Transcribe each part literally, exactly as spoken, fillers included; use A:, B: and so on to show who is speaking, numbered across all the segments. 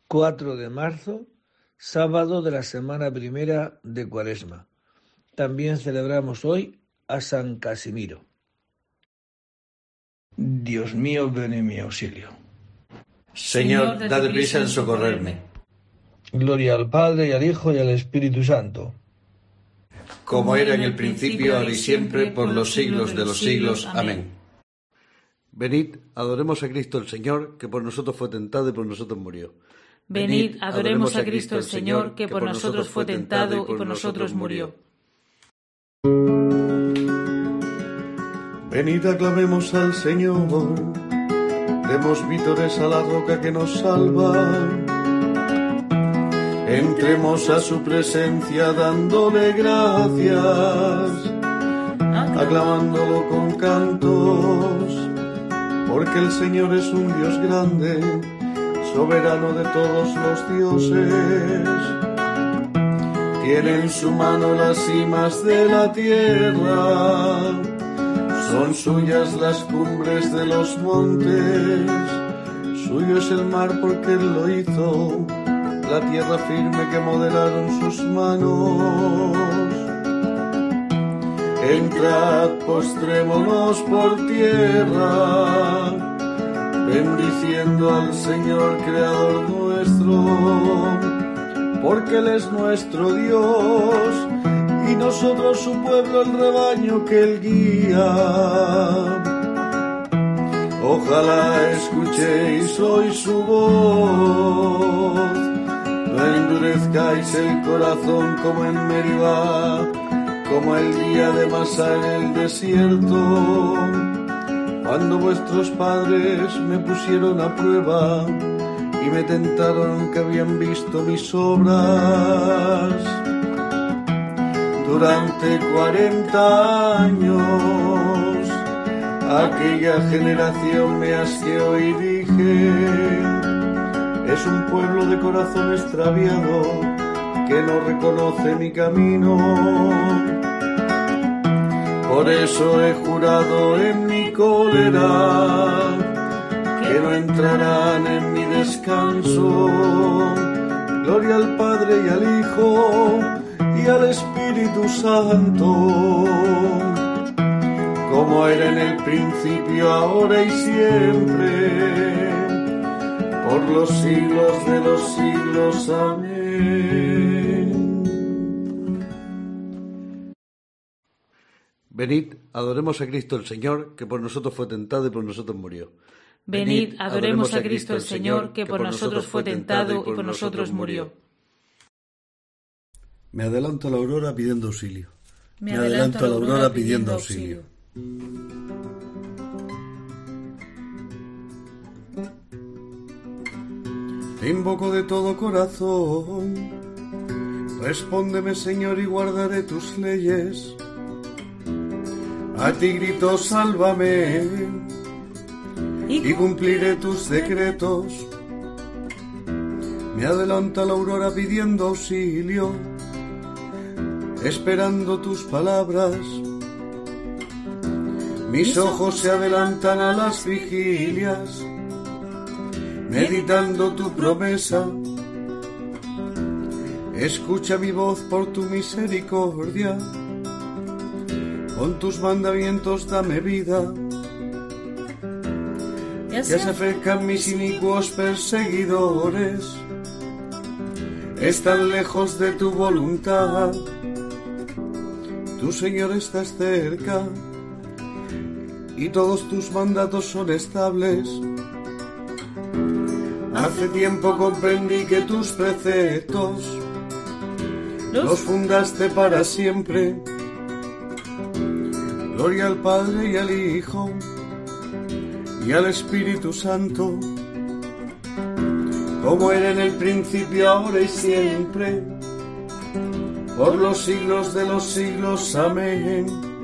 A: cuatro de marzo, sábado de la semana primera de Cuaresma. También celebramos hoy a San Casimiro. Dios mío, ven en mi auxilio.
B: Señor, date prisa en socorrerme.
A: Gloria al Padre, y al Hijo, y al Espíritu Santo.
B: Como era en el principio, ahora y siempre, por los siglos de los siglos. Amén.
C: Venid, adoremos a Cristo el Señor, que por nosotros fue tentado y por nosotros murió.
D: Venid, adoremos a Cristo el Señor, que por nosotros fue tentado y por nosotros murió.
E: Venid, aclamemos al Señor, demos vítores a la roca que nos salva. Entremos a su presencia dándole gracias, aclamándolo con cantos, porque el Señor es un Dios grande, soberano de todos los dioses. Tiene en su mano las cimas de la tierra, son suyas las cumbres de los montes, suyo es el mar porque Él lo hizo, la tierra firme que modelaron sus manos. Entrad, postrémonos por tierra, bendiciendo al Señor Creador nuestro, porque Él es nuestro Dios, y nosotros su pueblo, el rebaño que Él guía. Ojalá escuchéis hoy su voz, no endurezcáis el corazón como en Meribá, como el día de Masá en el desierto, cuando vuestros padres me pusieron a prueba y me tentaron que habían visto mis obras. Durante cuarenta años aquella generación me asqueó y dije: es un pueblo de corazón extraviado que no reconoce mi camino. Por eso he jurado en mi cólera que no entrarán en mi descanso. Gloria al Padre y al Hijo y al Espíritu Santo, como era en el principio, ahora y siempre, por los siglos de los siglos. Amén.
C: Venid, adoremos a Cristo el Señor, que por nosotros fue tentado y por nosotros murió.
D: Venid, adoremos a Cristo el Señor, que por nosotros fue tentado y por nosotros murió.
E: Me adelanto a la aurora pidiendo auxilio.
D: Me adelanto a la aurora pidiendo auxilio.
E: Te invoco de todo corazón, respóndeme, Señor, y guardaré tus leyes. A ti grito, sálvame, y cumpliré tus decretos. Me adelanto a la aurora pidiendo auxilio, esperando tus palabras. Mis ojos se adelantan a las vigilias, meditando tu promesa. Escucha mi voz por tu misericordia, con tus mandamientos dame vida. Ya se acercan mis inicuos perseguidores, están lejos de tu voluntad. Tu Señor estás cerca, y todos tus mandatos son estables. Hace tiempo comprendí que tus preceptos los fundaste para siempre. Gloria al Padre y al Hijo y al Espíritu Santo, como era en el principio, ahora y siempre, por los siglos de los siglos. Amén.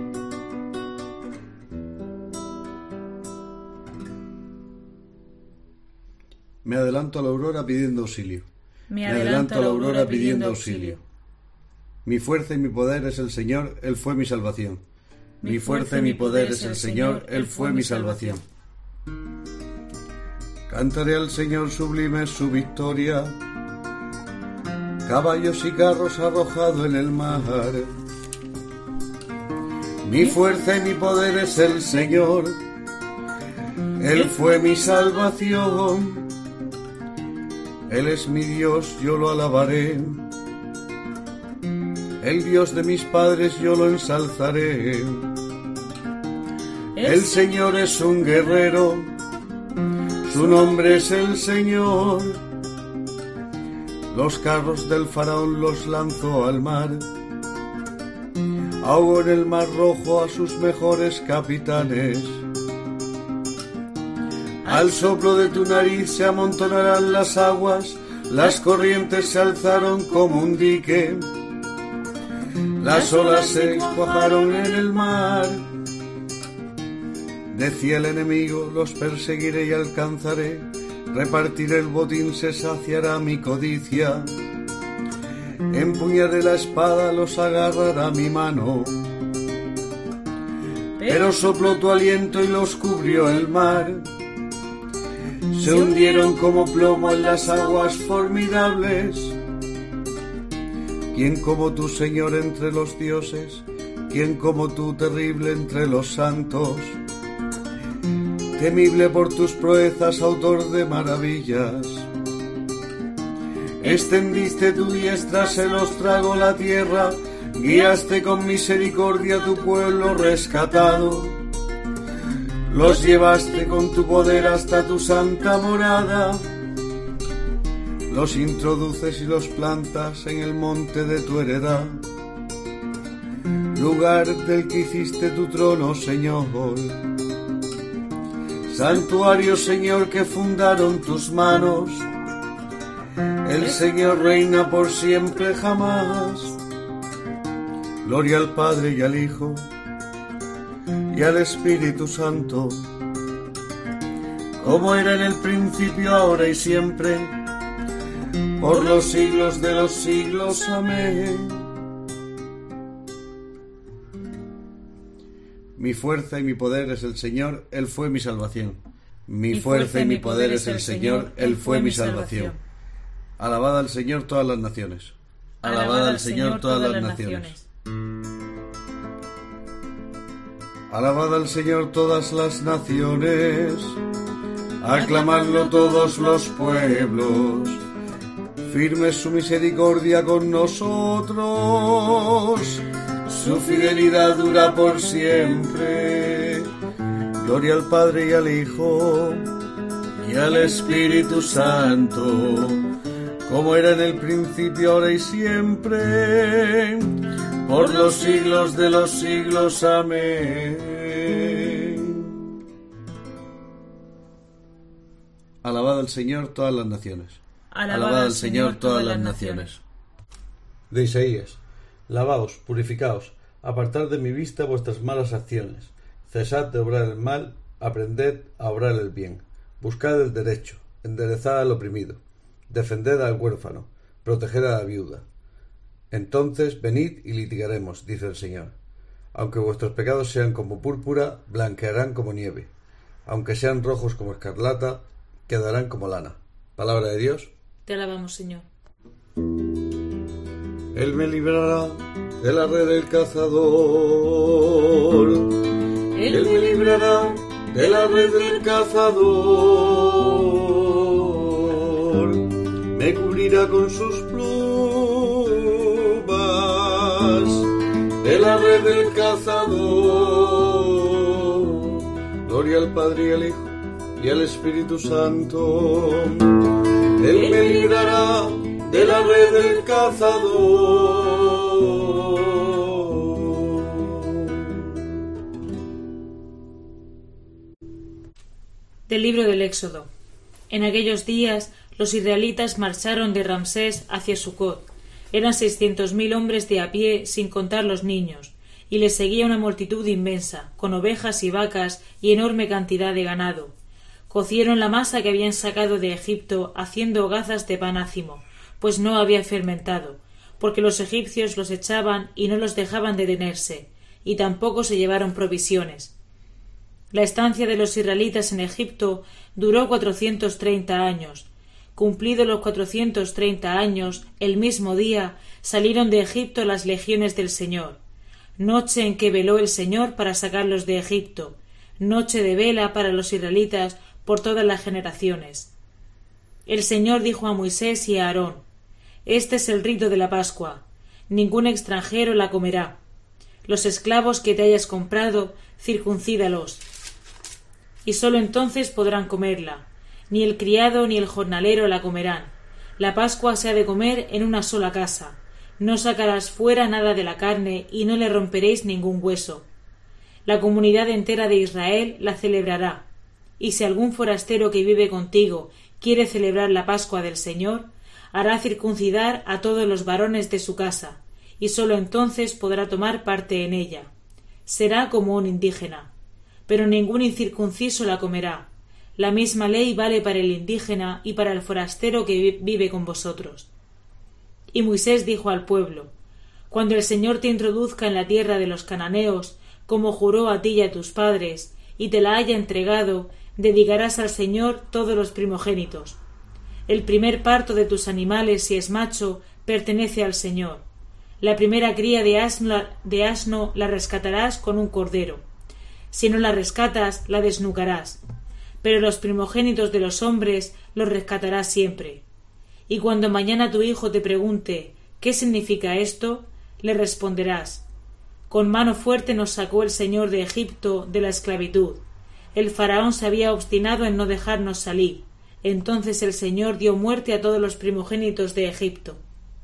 E: Me adelanto a la aurora pidiendo auxilio.
D: Me adelanto a la aurora pidiendo auxilio.
E: Mi fuerza y mi poder es el Señor, Él fue mi salvación. Mi fuerza y mi poder es el Señor, Él fue mi salvación. Cantaré al Señor sublime su victoria, caballos y carros arrojado en el mar. Mi fuerza y mi poder es el Señor, Él fue mi salvación. Él es mi Dios, yo lo alabaré. El Dios de mis padres yo lo ensalzaré. El Señor es un guerrero, su nombre es el Señor. Los carros del faraón los lanzó al mar, ahogó en el mar rojo a sus mejores capitanes. Al soplo de tu nariz se amontonarán las aguas, las corrientes se alzaron como un dique, las olas se cuajaron en el mar. Decía el enemigo, los perseguiré y alcanzaré, repartiré el botín, se saciará mi codicia. Empuñaré la espada, los agarrará mi mano. Pero sopló tu aliento y los cubrió el mar. Se hundieron como plomo en las aguas formidables. ¿Quién como tú, Señor, entre los dioses? ¿Quién como tú, terrible entre los santos? Temible por tus proezas, autor de maravillas. Extendiste tu diestra, se los tragó la tierra, guiaste con misericordia a tu pueblo rescatado. Los llevaste con tu poder hasta tu santa morada. Los introduces y los plantas en el monte de tu heredad, lugar del que hiciste tu trono, Señor. Santuario, Señor, que fundaron tus manos. El Señor reina por siempre jamás. Gloria al Padre y al Hijo y al Espíritu Santo, como era en el principio, ahora y siempre, por los siglos de los siglos. Amén. Mi fuerza y mi poder es el Señor, Él fue mi salvación. Mi fuerza y mi poder es el Señor, Él fue mi salvación. Alabad al Señor todas las naciones. Alabad al Señor todas las naciones. Alabad al Señor todas las naciones. Aclamadlo todos los pueblos. Firme su misericordia con nosotros, su fidelidad dura por siempre. Gloria al Padre y al Hijo y al Espíritu Santo, como era en el principio, ahora y siempre, por los siglos de los siglos. Amén. Alabad al Señor todas las naciones.
D: Alabad al Señor todas las naciones.
C: De Isaías. Lavaos, purificaos, apartad de mi vista vuestras malas acciones, cesad de obrar el mal, aprended a obrar el bien, buscad el derecho, enderezad al oprimido, defended al huérfano, proteged a la viuda. Entonces venid y litigaremos, dice el Señor. Aunque vuestros pecados sean como púrpura, blanquearán como nieve, aunque sean rojos como escarlata, quedarán como lana. Palabra de Dios.
D: Te alabamos, Señor.
E: Él me librará de la red del cazador. Él me librará de la red del cazador. Me cubrirá con sus plumas de la red del cazador. Gloria al Padre y al Hijo y al Espíritu Santo. Él me librará de la red del cazador.
D: Del libro del Éxodo. En aquellos días los israelitas marcharon de Ramsés hacia Sucot. Eran seiscientos mil hombres de a pie, sin contar los niños, y les seguía una multitud inmensa, con ovejas y vacas y enorme cantidad de ganado. Cocieron la masa que habían sacado de Egipto, haciendo hogazas de pan ácimo, pues no había fermentado, porque los egipcios los echaban y no los dejaban detenerse, y tampoco se llevaron provisiones. La estancia de los israelitas en Egipto duró cuatrocientos treinta años. Cumplidos los cuatrocientos treinta años, el mismo día salieron de Egipto las legiones del Señor. Noche en que veló el Señor para sacarlos de Egipto, noche de vela para los israelitas por todas las generaciones. El Señor dijo a Moisés y a Aarón: Este es el rito de la Pascua. Ningún extranjero la comerá. Los esclavos que te hayas comprado, circuncídalos, y sólo entonces podrán comerla. Ni el criado ni el jornalero la comerán. La Pascua se ha de comer en una sola casa. No sacarás fuera nada de la carne y no le romperéis ningún hueso. La comunidad entera de Israel la celebrará. Y si algún forastero que vive contigo quiere celebrar la Pascua del Señor, hará circuncidar a todos los varones de su casa, y sólo entonces podrá tomar parte en ella. Será como un indígena. Pero ningún incircunciso la comerá. La misma ley vale para el indígena y para el forastero que vive con vosotros. Y Moisés dijo al pueblo: Cuando el Señor te introduzca en la tierra de los cananeos, como juró a ti y a tus padres, y te la haya entregado, dedicarás al Señor todos los primogénitos. El primer parto de tus animales, si es macho, pertenece al Señor. La primera cría de asno, de asno la rescatarás con un cordero. Si no la rescatas, la desnucarás. Pero los primogénitos de los hombres los rescatarás siempre. Y cuando mañana tu hijo te pregunte ¿qué significa esto?, le responderás: Con mano fuerte nos sacó el Señor de Egipto, de la esclavitud. El faraón se había obstinado en no dejarnos salir. Entonces el Señor dio muerte a todos los primogénitos de Egipto.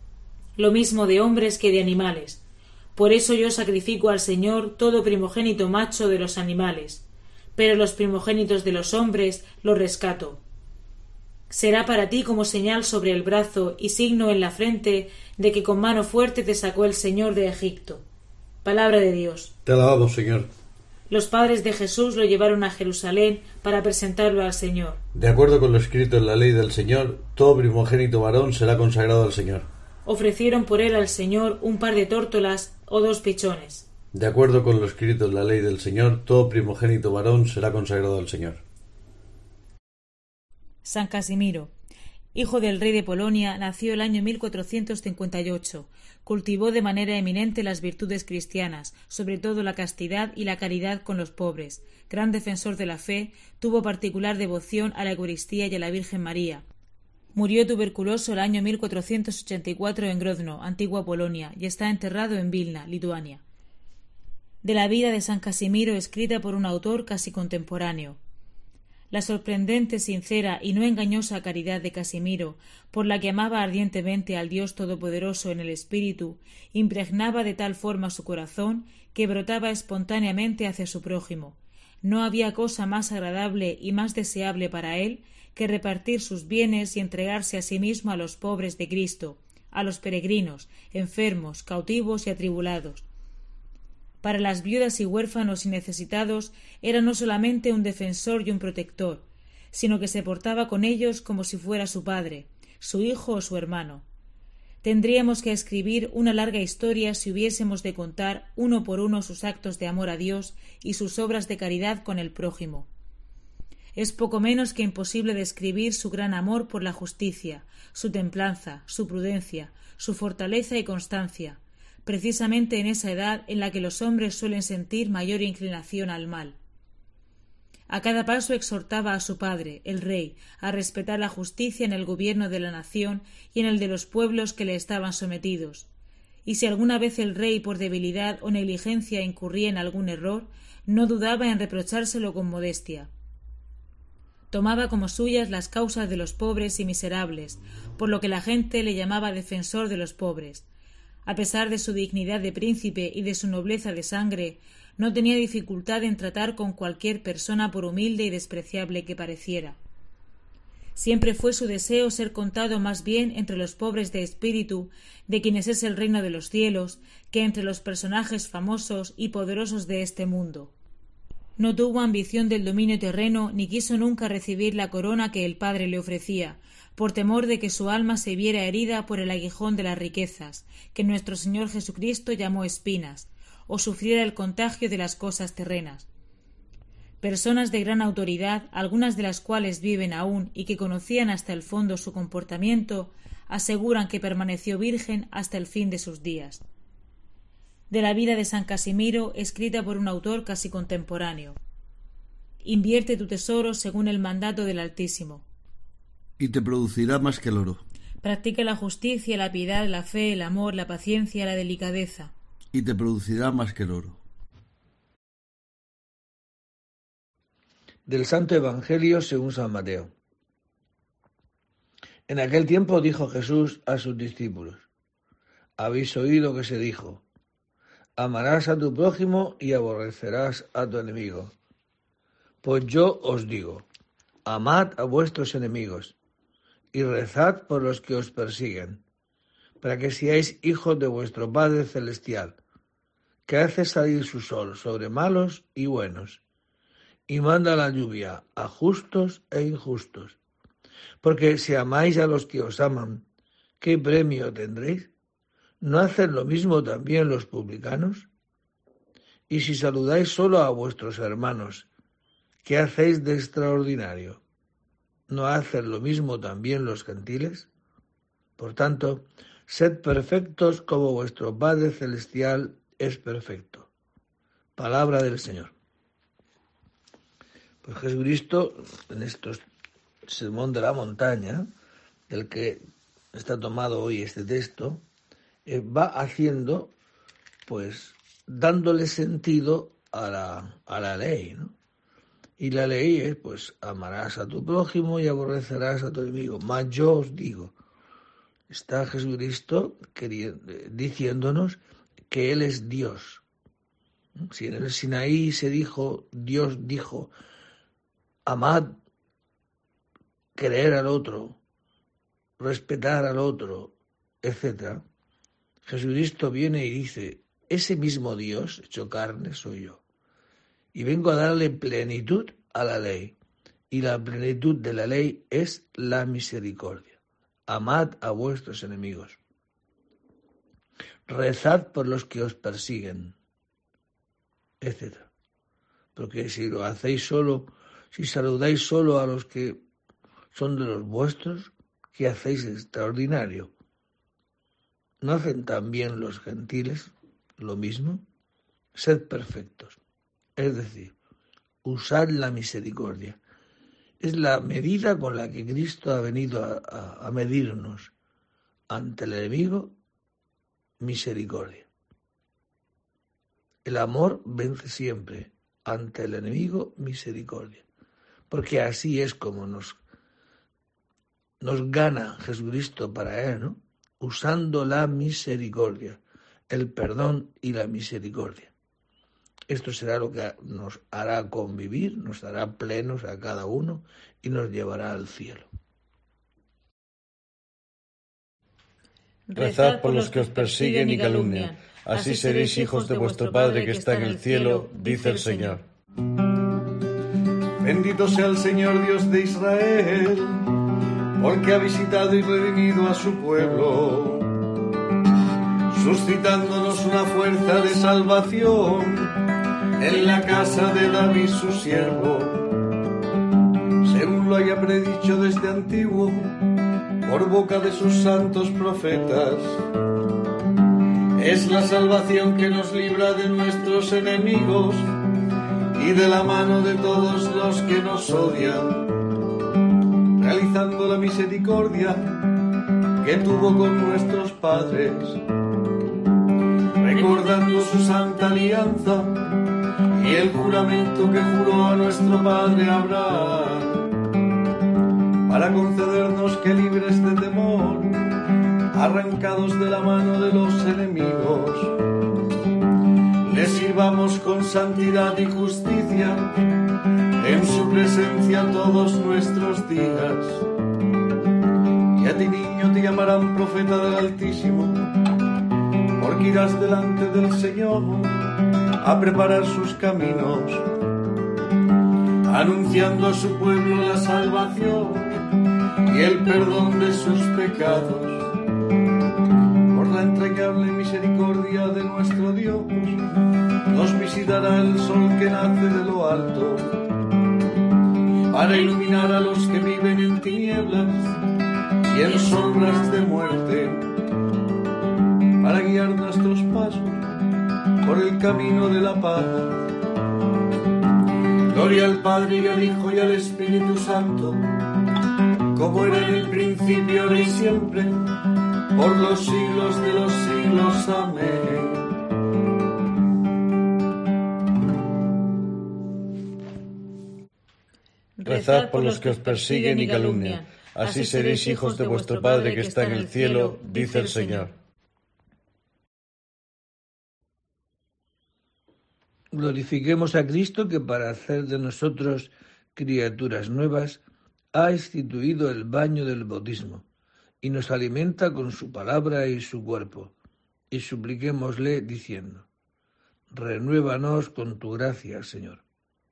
D: Lo mismo de hombres que de animales. Por eso yo sacrifico al Señor todo primogénito macho de los animales, pero los primogénitos de los hombres los rescato. Será para ti como señal sobre el brazo y signo en la frente de que con mano fuerte te sacó el Señor de Egipto. Palabra de Dios.
C: Te alabamos, Señor.
D: Los padres de Jesús lo llevaron a Jerusalén para presentarlo al Señor.
C: De acuerdo con lo escrito en la ley del Señor, todo primogénito varón será consagrado al Señor.
D: Ofrecieron por él al Señor un par de tórtolas o dos pichones.
C: De acuerdo con lo escrito en la ley del Señor, todo primogénito varón será consagrado al Señor.
D: San Casimiro, hijo del rey de Polonia, nació el año mil cuatrocientos cincuenta y ocho. Cultivó de manera eminente las virtudes cristianas, sobre todo la castidad y la caridad con los pobres. Gran defensor de la fe, tuvo particular devoción a la Eucaristía y a la Virgen María. Murió tuberculoso el año mil cuatrocientos ochenta y cuatro en Grodno, antigua Polonia, y está enterrado en Vilna, Lituania. De la vida de San Casimiro, escrita por un autor casi contemporáneo. La sorprendente, sincera y no engañosa caridad de Casimiro, por la que amaba ardientemente al Dios Todopoderoso en el espíritu, impregnaba de tal forma su corazón que brotaba espontáneamente hacia su prójimo. No había cosa más agradable y más deseable para él que repartir sus bienes y entregarse a sí mismo a los pobres de Cristo, a los peregrinos, enfermos, cautivos y atribulados. Para las viudas y huérfanos y necesitados era no solamente un defensor y un protector, sino que se portaba con ellos como si fuera su padre, su hijo o su hermano. Tendríamos que escribir una larga historia si hubiésemos de contar uno por uno sus actos de amor a Dios y sus obras de caridad con el prójimo. Es poco menos que imposible describir su gran amor por la justicia, su templanza, su prudencia, su fortaleza y constancia, precisamente en esa edad en la que los hombres suelen sentir mayor inclinación al mal. A cada paso exhortaba a su padre, el rey, a respetar la justicia en el gobierno de la nación y en el de los pueblos que le estaban sometidos. Y si alguna vez el rey, por debilidad o negligencia, incurría en algún error, no dudaba en reprochárselo con modestia. Tomaba como suyas las causas de los pobres y miserables, por lo que la gente le llamaba defensor de los pobres. A pesar de su dignidad de príncipe y de su nobleza de sangre, no tenía dificultad en tratar con cualquier persona por humilde y despreciable que pareciera. Siempre fue su deseo ser contado más bien entre los pobres de espíritu, de quienes es el reino de los cielos, que entre los personajes famosos y poderosos de este mundo. No tuvo ambición del dominio terreno ni quiso nunca recibir la corona que el Padre le ofrecía, por temor de que su alma se viera herida por el aguijón de las riquezas, que nuestro Señor Jesucristo llamó espinas, o sufriera el contagio de las cosas terrenas. personas de gran autoridad, algunas de las cuales viven aún y que conocían hasta el fondo su comportamiento, aseguran que permaneció virgen hasta el fin de sus días. De la vida de San Casimiro, escrita por un autor casi contemporáneo. Invierte tu tesoro según el mandato del Altísimo.
C: Y te producirá más que el oro.
D: Practica la justicia, la piedad, la fe, el amor, la paciencia, la delicadeza.
C: Y te producirá más que el oro.
A: Del Santo Evangelio según San Mateo. En aquel tiempo dijo Jesús a sus discípulos: habéis oído que se dijo: amarás a tu prójimo y aborrecerás a tu enemigo. Pues yo os digo: amad a vuestros enemigos y rezad por los que os persiguen, para que seáis hijos de vuestro Padre Celestial, que hace salir su sol sobre malos y buenos, y manda la lluvia a justos e injustos. Porque si amáis a los que os aman, ¿qué premio tendréis? ¿No hacen lo mismo también los publicanos? Y si saludáis solo a vuestros hermanos, ¿qué hacéis de extraordinario? ¿No hacen lo mismo también los gentiles? Por tanto, sed perfectos como vuestro Padre Celestial es perfecto. Palabra del Señor. Pues Jesucristo, en estos sermón de la montaña, del que está tomado hoy este texto, eh, va haciendo, pues, dándole sentido a la, a la ley, ¿no? Y la ley es, pues, amarás a tu prójimo y aborrecerás a tu enemigo. Mas yo os digo, está Jesucristo queriendo, diciéndonos que Él es Dios. Si en el Sinaí se dijo, Dios dijo, amad, querer al otro, respetar al otro, etcétera, Jesucristo viene y dice, ese mismo Dios hecho carne soy yo. Y vengo a darle plenitud a la ley. Y la plenitud de la ley es la misericordia. Amad a vuestros enemigos. Rezad por los que os persiguen, etcétera. Porque si lo hacéis solo, si saludáis solo a los que son de los vuestros, ¿qué hacéis extraordinario? ¿No hacen también los gentiles lo mismo? Sed perfectos. Es decir, usad la misericordia. Es la medida con la que Cristo ha venido a, a, a medirnos. Ante el enemigo, misericordia. El amor vence siempre. Ante el enemigo, misericordia. Porque así es como nos, nos gana Jesucristo para Él, ¿no? Usando la misericordia, el perdón y la misericordia. Esto será lo que nos hará convivir, nos hará plenos a cada uno y nos llevará al cielo.
C: Rezad por los que os persiguen y calumnian, así seréis hijos de vuestro Padre que está en el cielo, dice el Señor.
E: Bendito sea el Señor Dios de Israel, porque ha visitado y redimido a su pueblo, suscitándonos una fuerza de salvación en la casa de David su siervo, según lo haya predicho desde antiguo, por boca de sus santos profetas. Es la salvación que nos libra de nuestros enemigos y de la mano de todos los que nos odian, realizando la misericordia que tuvo con nuestros padres, recordando su santa alianza y el juramento que juró a nuestro padre Abraham, para concedernos que libres de temor, arrancados de la mano de los enemigos, le sirvamos con santidad y justicia en su presencia todos nuestros días. Y a ti, niño, te llamarán profeta del Altísimo, porque irás delante del Señor a preparar sus caminos, anunciando a su pueblo la salvación y el perdón de sus pecados. Por la entrañable misericordia de nuestro Dios, nos visitará el sol que nace de lo alto, para iluminar a los que viven en tinieblas y en sombras de muerte, para guiar nuestros pasos por el camino de la paz. Gloria al Padre y al Hijo y al Espíritu Santo, como era en el principio, ahora y siempre, por los siglos de los siglos. Amén.
C: Rezad por los que os persiguen y calumnian, así seréis hijos de vuestro Padre que está en el cielo, dice el Señor.
A: Glorifiquemos a Cristo, que para hacer de nosotros criaturas nuevas ha instituido el baño del bautismo y nos alimenta con su palabra y su cuerpo. Y supliquémosle diciendo: renuévanos con tu gracia, Señor.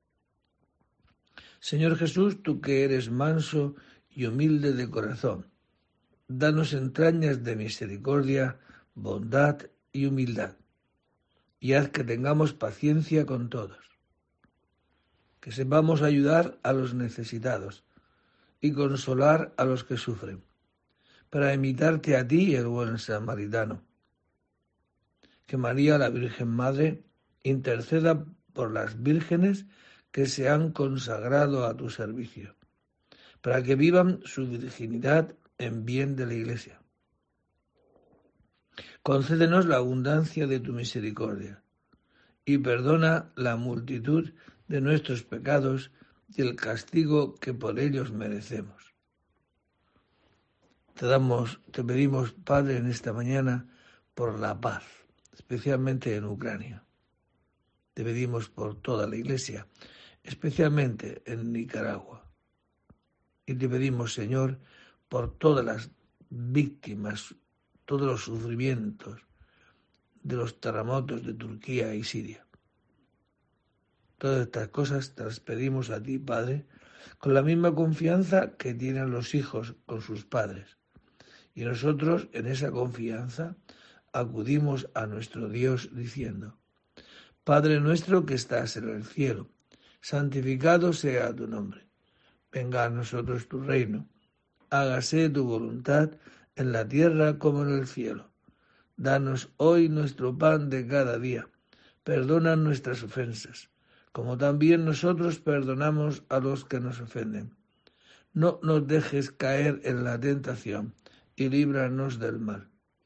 A: Señor Jesús, tú que eres manso y humilde de corazón, danos entrañas de misericordia, bondad y humildad, y haz que tengamos paciencia con todos, que sepamos ayudar a los necesitados y consolar a los que sufren, para imitarte a ti, el buen samaritano. Que María, la Virgen Madre, interceda por las vírgenes que se han consagrado a tu servicio, para que vivan su virginidad en bien de la Iglesia. Concédenos la abundancia de tu misericordia y perdona la multitud de nuestros pecados y el castigo que por ellos merecemos. Te damos, te pedimos, Padre, en esta mañana por la paz, especialmente en Ucrania. Te pedimos por toda la Iglesia, especialmente en Nicaragua. Y te pedimos, Señor, por todas las víctimas, todos los sufrimientos de los terremotos de Turquía y Siria. Todas estas cosas te las pedimos a ti, Padre, con la misma confianza que tienen los hijos con sus padres. Y nosotros, en esa confianza, acudimos a nuestro Dios diciendo: Padre nuestro que estás en el cielo, santificado sea tu nombre. Venga a nosotros tu reino. Hágase tu voluntad en la tierra como en el cielo. Danos hoy nuestro pan de cada día. Perdona nuestras ofensas, como también nosotros perdonamos a los que nos ofenden. No nos dejes caer en la tentación y líbranos del mal.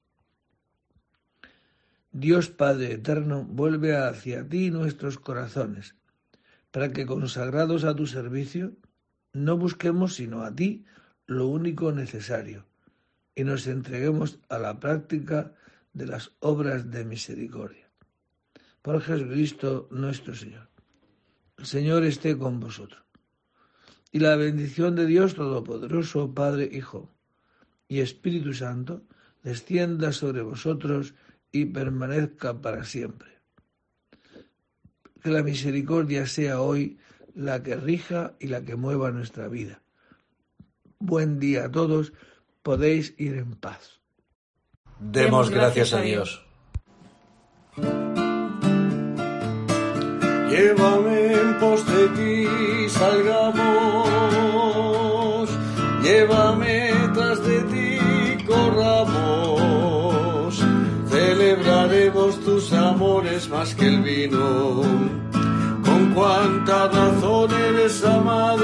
A: Dios Padre eterno, vuelve hacia ti nuestros corazones, para que, consagrados a tu servicio, no busquemos sino a ti lo único necesario, y nos entreguemos a la práctica de las obras de misericordia. Por Jesucristo nuestro Señor. El Señor esté con vosotros. Y la bendición de Dios Todopoderoso, Padre, Hijo y Espíritu Santo, descienda sobre vosotros y permanezca para siempre. Que la misericordia sea hoy la que rija y la que mueva nuestra vida. Buen día a todos, podéis ir en paz.
B: Demos gracias a Dios.
E: Llévame en pos de ti, salgamos, llévame tras de ti, corramos, celebraremos tus amores más que el vino, con cuánta razón eres amada